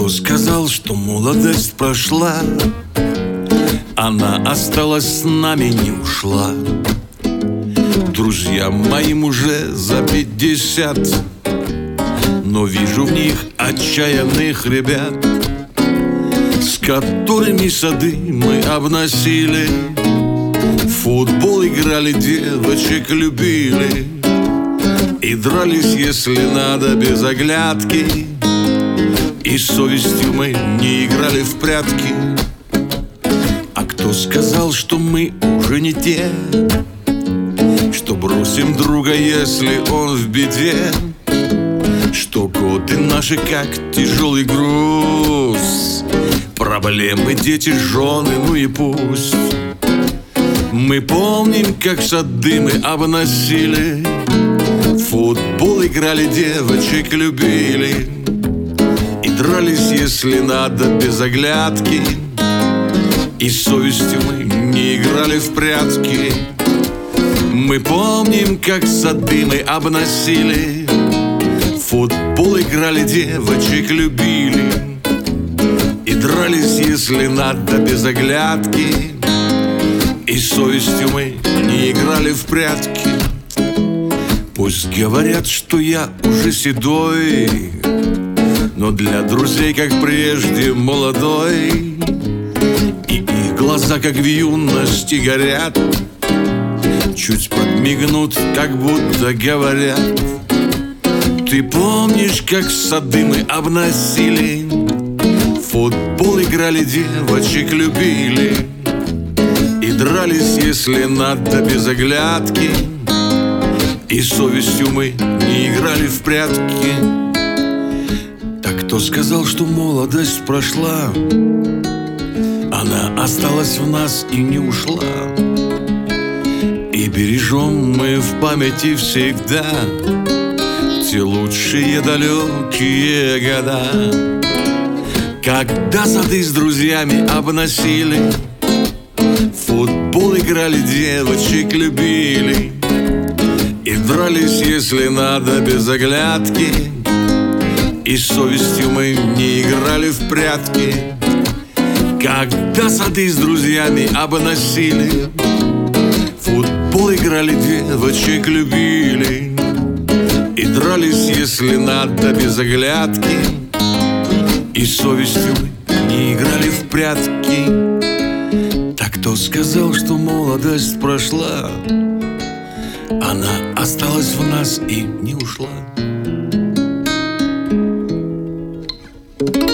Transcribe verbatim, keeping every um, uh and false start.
Кто сказал, что молодость прошла? Она осталась с нами, не ушла. Друзьям моим уже за пятьдесят, но вижу в них отчаянных ребят, с которыми сады мы обносили, в футбол играли, девочек любили и дрались, если надо, без оглядки. И с совестью мы не играли в прятки. А кто сказал, что мы уже не те, что бросим друга, если он в беде, что годы наши как тяжелый груз, проблемы, дети, жены, ну и пусть. Мы помним, как сады мы обносили, в футбол играли, девочек любили и дрались, если надо, без оглядки. И с совестью мы не играли в прятки. Мы помним, как сады мы обносили, в футбол играли, девочек любили и дрались, если надо, без оглядки. И с совестью мы не играли в прятки. Пусть говорят, что я уже седой, но для друзей, как прежде, молодой. И их глаза, как в юности, горят, чуть подмигнут, как будто говорят: ты помнишь, как сады мы обносили, в футбол играли, девочек любили и дрались, если надо, без оглядки. И с совестью мы не играли в прятки. Так кто сказал, что молодость прошла? Она осталась в нас и не ушла. И бережем мы в памяти всегда те лучшие далекие года, когда сады с друзьями обносили, в футбол играли, девочек любили и дрались, если надо, без оглядки. И с совестью мы не играли в прятки, когда сады с друзьями обносили, в футбол играли, девочек любили и дрались, если надо, без оглядки. И с совестью мы не играли в прятки. Так кто сказал, что молодость прошла? Она осталась в нас и не ушла.